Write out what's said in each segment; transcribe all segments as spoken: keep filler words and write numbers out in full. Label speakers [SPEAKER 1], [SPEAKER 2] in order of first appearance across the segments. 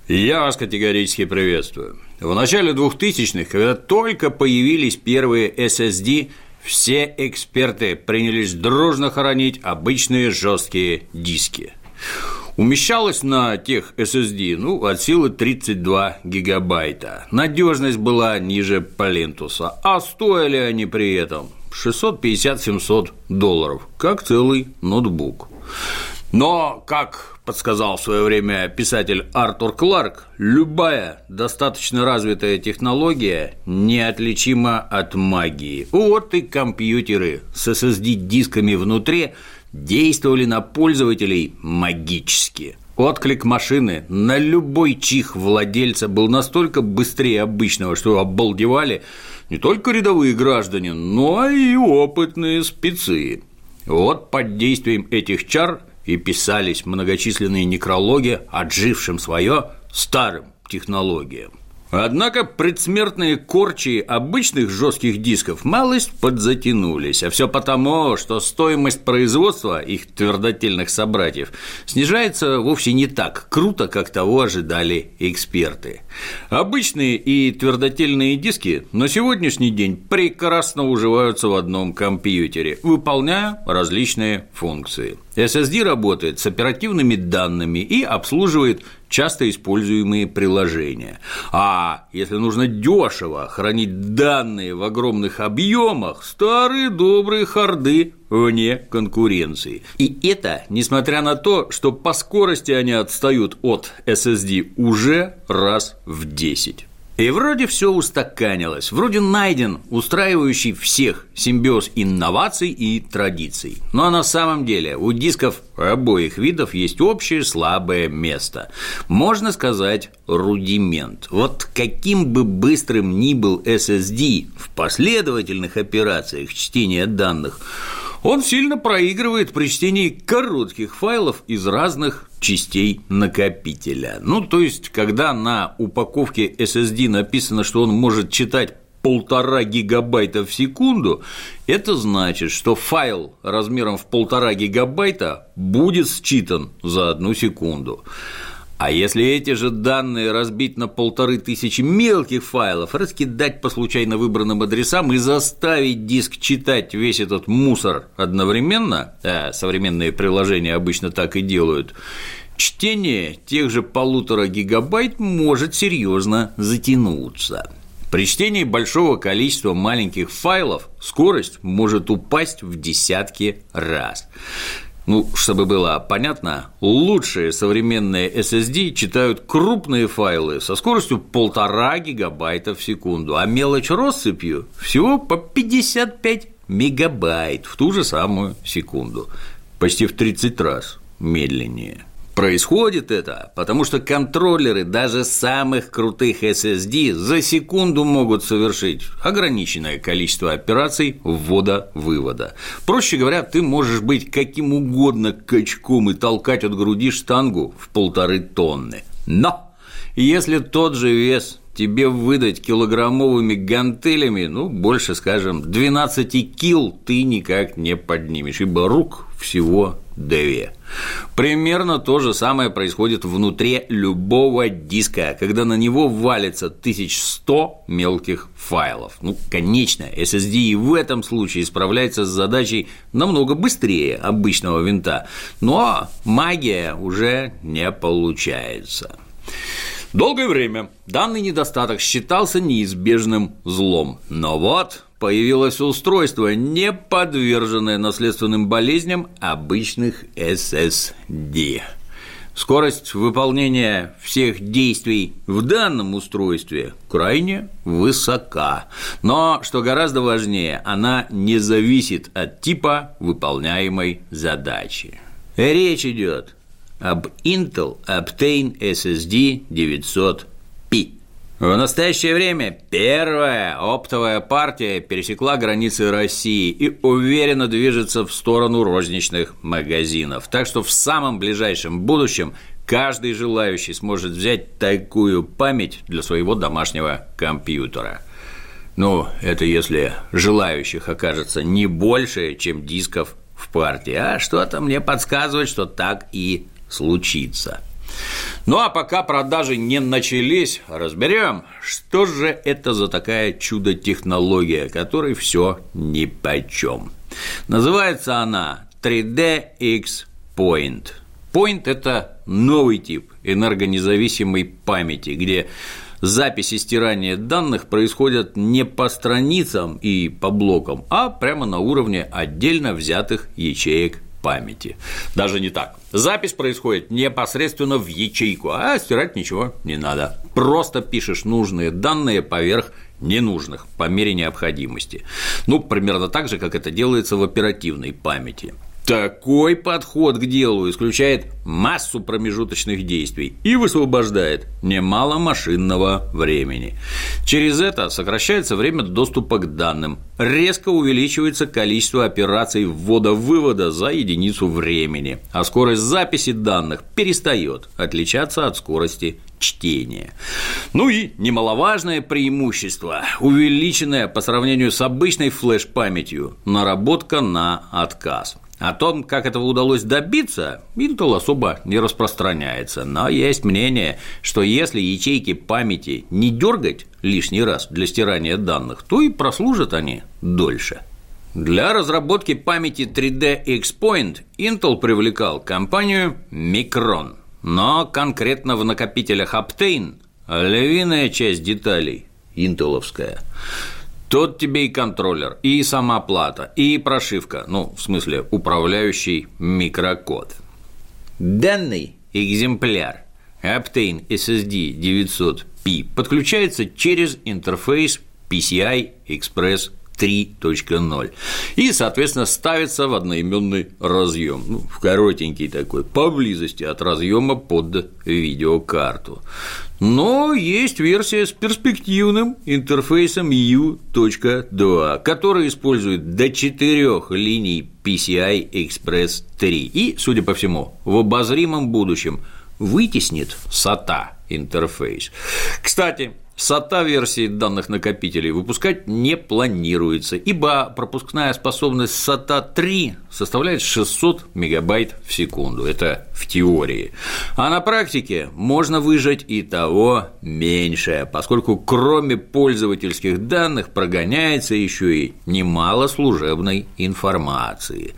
[SPEAKER 1] Я вас категорически приветствую. В начале двухтысячных, когда только появились первые эс эс ди, все эксперты принялись дружно хоронить обычные жесткие диски. Умещалось на тех эс эс ди, ну, от силы тридцать два гигабайта. Надежность была ниже плинтуса, а стоили они при этом шестьсот пятьдесят - семьсот долларов, как целый ноутбук. Но, как подсказал в свое время писатель Артур Кларк, любая достаточно развитая технология неотличима от магии. Вот и компьютеры с эс эс ди-дисками внутри действовали на пользователей магически. Отклик машины на любой чих владельца был настолько быстрее обычного, что обалдевали не только рядовые граждане, но и опытные спецы. Вот под действием этих чар и писались многочисленные некрологи отжившим свое старым технологиям. Однако предсмертные корчи обычных жестких дисков малость подзатянулись, а все потому, что стоимость производства их твердотельных собратьев снижается вовсе не так круто, как того ожидали эксперты. Обычные и твердотельные диски на сегодняшний день прекрасно уживаются в одном компьютере, выполняя различные функции. эс эс ди работает с оперативными данными и обслуживает часто используемые приложения. А если нужно дешево хранить данные в огромных объемах, старые добрые харды вне конкуренции. И это несмотря на то, что по скорости они отстают от эс эс ди уже раз в десять. И вроде все устаканилось, вроде найден устраивающий всех симбиоз инноваций и традиций. Но на самом деле у дисков обоих видов есть общее слабое место. Можно сказать, рудимент. Вот каким бы быстрым ни был эс эс ди в последовательных операциях чтения данных, он сильно проигрывает при чтении коротких файлов из разных частей накопителя. Ну, то есть, когда на упаковке эс эс ди написано, что он может читать полтора гигабайта в секунду, это значит, что файл размером в полтора гигабайта будет считан за одну секунду. А если эти же данные разбить на полторы тысячи мелких файлов, раскидать по случайно выбранным адресам и заставить диск читать весь этот мусор одновременно, а современные приложения обычно так и делают, чтение тех же полутора гигабайт может серьезно затянуться. При чтении большого количества маленьких файлов скорость может упасть в десятки раз. Ну, чтобы было понятно, лучшие современные эс эс ди читают крупные файлы со скоростью полтора гигабайта в секунду, а мелочь россыпью всего по пятьдесят пять мегабайт в ту же самую секунду, почти в тридцать раз медленнее. Происходит это, потому что контроллеры даже самых крутых эс эс ди за секунду могут совершить ограниченное количество операций ввода-вывода. Проще говоря, ты можешь быть каким угодно качком и толкать от груди штангу в полторы тонны. Но если тот же вес тебе выдать килограммовыми гантелями, ну, больше, скажем, двенадцать кил ты никак не поднимешь, ибо рук всего две. Примерно то же самое происходит внутри любого диска, когда на него валится тысяча сто мелких файлов. Ну, конечно, эс эс ди и в этом случае справляется с задачей намного быстрее обычного винта, но магия уже не получается. Долгое время данный недостаток считался неизбежным злом, но вот появилось устройство, не подверженное наследственным болезням обычных эс эс ди. Скорость выполнения всех действий в данном устройстве крайне высока, но, что гораздо важнее, она не зависит от типа выполняемой задачи. Речь идет об Intel Optane эс эс ди девятьсот пи. В настоящее время первая оптовая партия пересекла границы России и уверенно движется в сторону розничных магазинов. Так что в самом ближайшем будущем каждый желающий сможет взять такую память для своего домашнего компьютера. Ну, это если желающих окажется не больше, чем дисков в партии. А что-то мне подсказывает, что так и случится. Ну а пока продажи не начались, разберем, что же это за такая чудо-технология, которой все нипочем. Называется она три дэ икс Point. Point – это новый тип энергонезависимой памяти, где записи стирания данных происходят не по страницам и по блокам, а прямо на уровне отдельно взятых ячеек памяти. Даже не так. Запись происходит непосредственно в ячейку, а стирать ничего не надо. Просто пишешь нужные данные поверх ненужных по мере необходимости. Ну, примерно так же, как это делается в оперативной памяти. Такой подход к делу исключает массу промежуточных действий и высвобождает немало машинного времени. Через это сокращается время доступа к данным, резко увеличивается количество операций ввода-вывода за единицу времени, а скорость записи данных перестает отличаться от скорости чтения. Ну и немаловажное преимущество – увеличенная по сравнению с обычной флеш-памятью наработка на отказ. О том, как этого удалось добиться, Intel особо не распространяется, но есть мнение, что если ячейки памяти не дергать лишний раз для стирания данных, то и прослужат они дольше. Для разработки памяти три дэ икс Point Intel привлекал компанию Micron, но конкретно в накопителях Optane львиная часть деталей интеловская. Тут тебе и контроллер, и сама плата, и прошивка, ну, в смысле, управляющий микрокод. Данный экземпляр Optane эс эс ди девятьсот пи подключается через интерфейс пи си ай Express три точка ноль и, соответственно, ставится в одноименный разъем, ну, в коротенький такой, поблизости от разъема под видеокарту. Но есть версия с перспективным интерфейсом ю точка два, который использует до четырёх линий пи си ай Express три и, судя по всему, в обозримом будущем вытеснит сата интерфейс. Кстати, сата версии данных накопителей выпускать не планируется, ибо пропускная способность сата три составляет шестьсот мегабайт в секунду, это в теории, а на практике можно выжать и того меньше, поскольку кроме пользовательских данных прогоняется еще и немало служебной информации.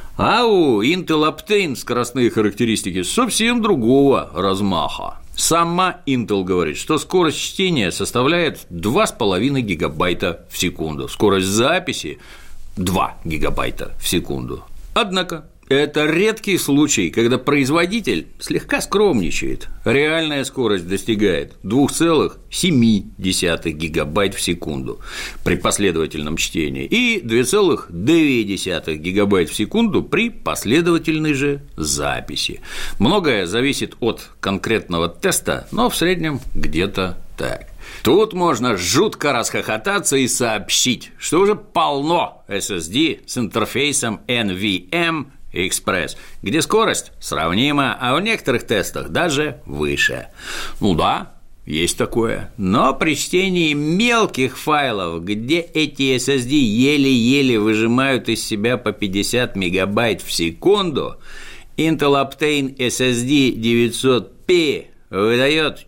[SPEAKER 1] А у Intel Optane скоростные характеристики совсем другого размаха. Сама Intel говорит, что скорость чтения составляет два с половиной гигабайта в секунду, скорость записи – два гигабайта в секунду. Однако это редкий случай, когда производитель слегка скромничает. Реальная скорость достигает два целых семь десятых гигабайт в секунду при последовательном чтении и два целых две десятых гигабайт в секунду при последовательной же записи. Многое зависит от конкретного теста, но в среднем где-то так. Тут можно жутко расхохотаться и сообщить, что уже полно эс эс ди с интерфейсом эн ви эм Express, где скорость сравнима, а в некоторых тестах даже выше. Ну да, есть такое, но при чтении мелких файлов, где эти эс эс ди еле-еле выжимают из себя по пятьдесят мегабайт в секунду, Intel Optane эс эс ди девятьсот пи выдает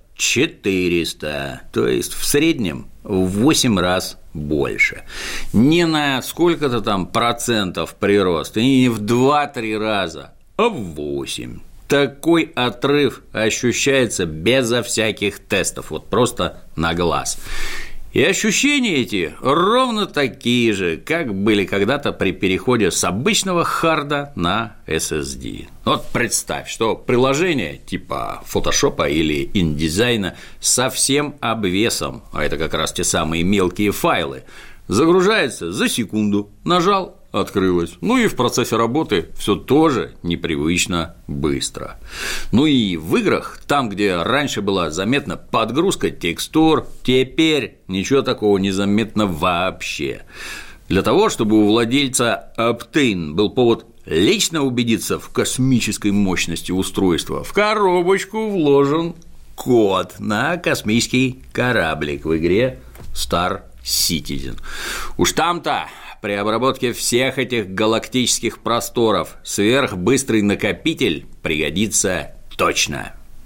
[SPEAKER 1] четыреста, то есть в среднем в восемь раз больше. Не на сколько-то там процентов прирост, и не в два-три раза, а в восемь. Такой отрыв ощущается безо всяких тестов, вот просто на глаз. И ощущения эти ровно такие же, как были когда-то при переходе с обычного харда на эс эс ди. Вот представь, что приложение типа фотошопа или индизайна со всем обвесом, а это как раз те самые мелкие файлы, загружается за секунду, нажал, открылось. Ну и в процессе работы все тоже непривычно быстро. Ну и в играх, там, где раньше была заметна подгрузка текстур, теперь ничего такого не заметно вообще. Для того, чтобы у владельца Optane был повод лично убедиться в космической мощности устройства, в коробочку вложен код на космический кораблик в игре Star Citizen. Уж там-то при обработке всех этих галактических просторов сверхбыстрый накопитель пригодится точно.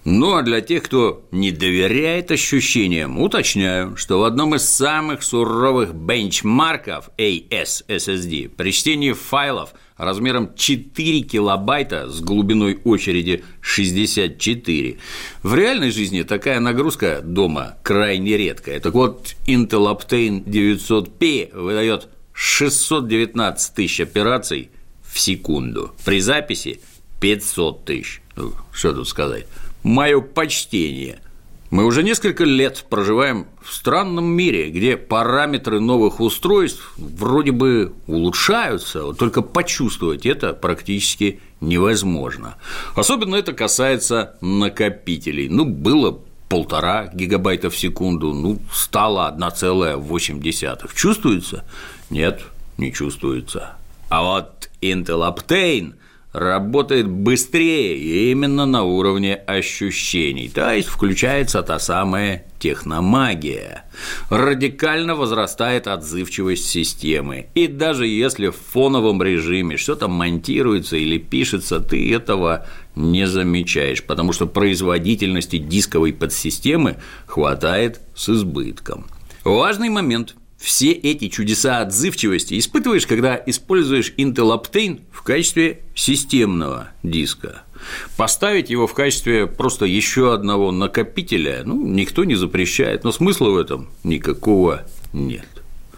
[SPEAKER 1] Ну, а для тех, кто не доверяет ощущениям, уточняю, что в одном из самых суровых бенчмарков эй эс эс эс ди при чтении файлов размером четыре килобайта с глубиной очереди шестьдесят четыре в реальной жизни такая нагрузка дома крайне редкая. Так вот, Intel Optane девятьсот пи выдает шестьсот девятнадцать тысяч операций в секунду, при записи пятьсот тысяч. Ну, что тут сказать? Мое почтение. Мы уже несколько лет проживаем в странном мире, где параметры новых устройств вроде бы улучшаются, вот только почувствовать это практически невозможно. Особенно это касается накопителей. Ну, было полтора гигабайта в секунду, ну, стало одна целая восемь десятых. Чувствуется? Нет, не чувствуется. А вот Intel Optane работает быстрее и именно на уровне ощущений, то есть включается та самая техномагия. Радикально возрастает отзывчивость системы, и даже если в фоновом режиме что-то монтируется или пишется, ты этого не замечаешь, потому что производительности дисковой подсистемы хватает с избытком. Важный момент. Все эти чудеса отзывчивости испытываешь, когда используешь Intel Optane в качестве системного диска. Поставить его в качестве просто еще одного накопителя, ну, никто не запрещает, но смысла в этом никакого нет.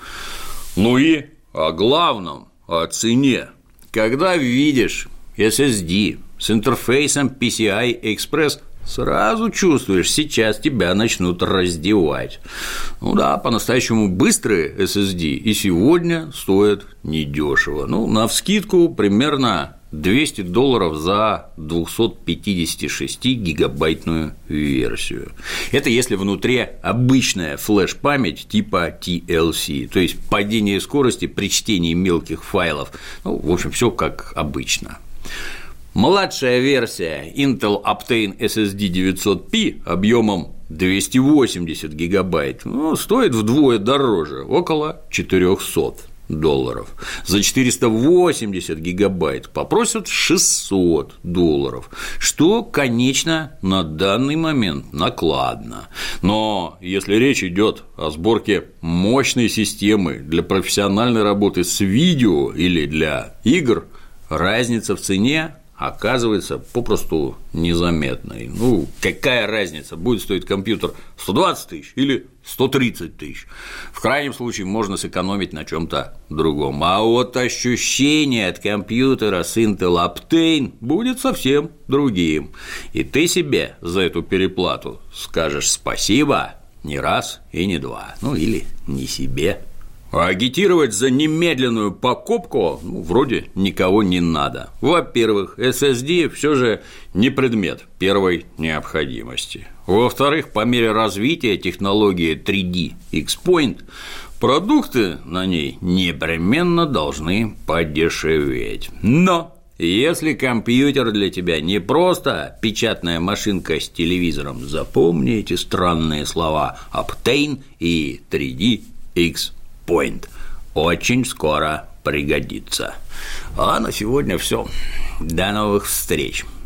[SPEAKER 1] Ну и о главном, о цене. Когда видишь эс эс ди с интерфейсом пи си ай Express, сразу чувствуешь, сейчас тебя начнут раздевать. Ну да, по-настоящему быстрые эс эс ди и сегодня стоят недешево. Ну, навскидку примерно двести долларов за двести пятьдесят шесть гигабайтную версию. Это если внутри обычная флеш-память типа ти эл си, то есть падение скорости при чтении мелких файлов. Ну, в общем, все как обычно. Младшая версия Intel Optane эс эс ди девятьсот пи объемом двести восемьдесят гигабайт, ну, стоит вдвое дороже, около четыреста долларов. За четыреста восемьдесят гигабайт попросят шестьсот долларов, что, конечно, на данный момент накладно. Но если речь идет о сборке мощной системы для профессиональной работы с видео или для игр, разница в цене оказывается попросту незаметной. Ну, какая разница, будет стоить компьютер сто двадцать тысяч или сто тридцать тысяч? В крайнем случае можно сэкономить на чем-то другом. А вот ощущение от компьютера с Intel Optane будет совсем другим. И ты себе за эту переплату скажешь спасибо не раз и не два. Ну, или не себе. А агитировать за немедленную покупку, ну, вроде никого не надо. Во-первых, эс эс ди все же не предмет первой необходимости. Во-вторых, по мере развития технологии три ди X-Point продукты на ней непременно должны подешеветь. Но если компьютер для тебя не просто печатная машинка с телевизором, запомни эти странные слова Optane и три ди X-Point. Point. Очень скоро пригодится. А на сегодня все. До новых встреч.